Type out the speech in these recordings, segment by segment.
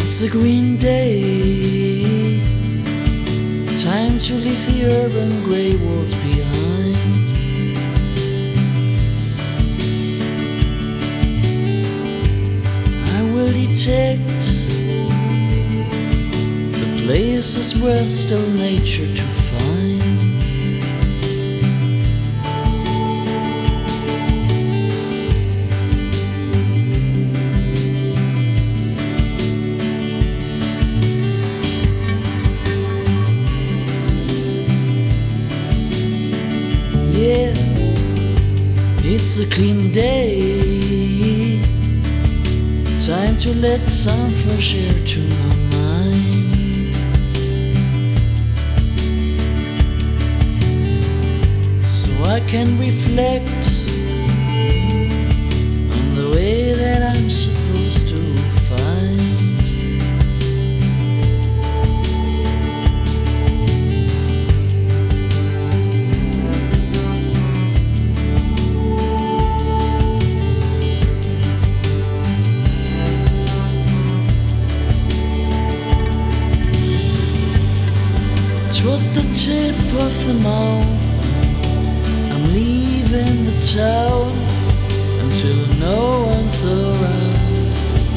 It's a green day, time to leave the urban grey walls behind. I will detect the places where still nature to find. Yeah, it's a clean day, time to let some fresh air to my mind. So I can reflect on the way that I'm supposed to find. Towards the tip of the mall, I'm leaving the town until no one's around.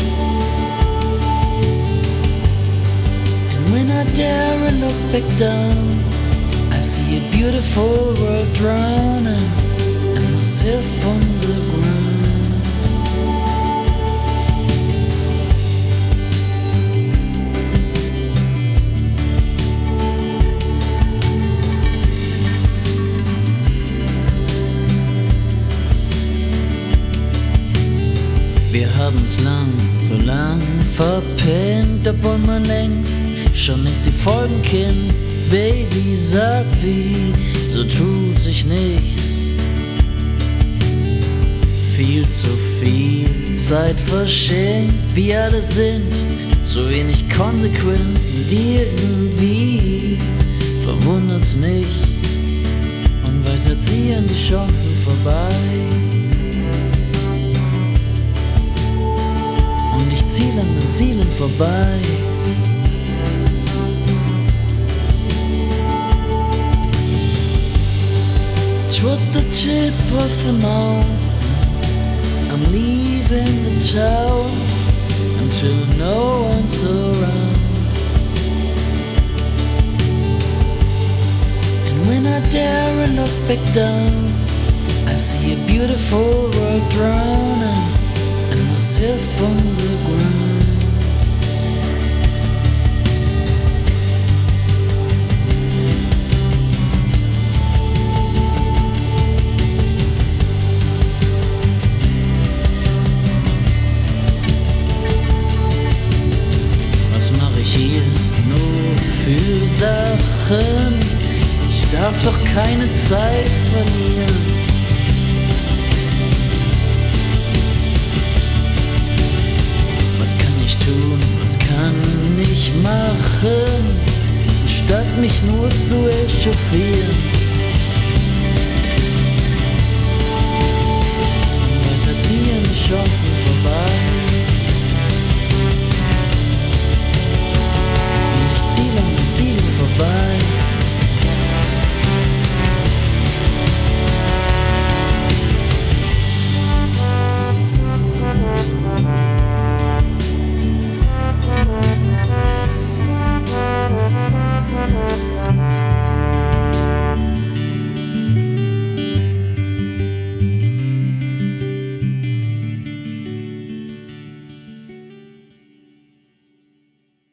And when I dare look back down, I see a beautiful world drowning and myself on the ground. Wir haben's so lang verpennt, obwohl man längst schon längst die Folgen kennt. Baby, sag wie, so tut sich nichts. Viel zu viel Zeit verschenkt, wir alle sind zu wenig konsequent. Und irgendwie verwundert's nicht, und weiter ziehen die Chancen vorbei. An Zielen vorbei. Towards the tip of the mall, I'm leaving the town until no one's around. And when I dare look back down, I see a beautiful world drowning and myself on the ground. Was mache ich hier nur für Sachen? Ich darf doch keine Zeit verlieren. Was kann ich machen, statt mich nur zu echauffieren? Weiter ziehen die Chancen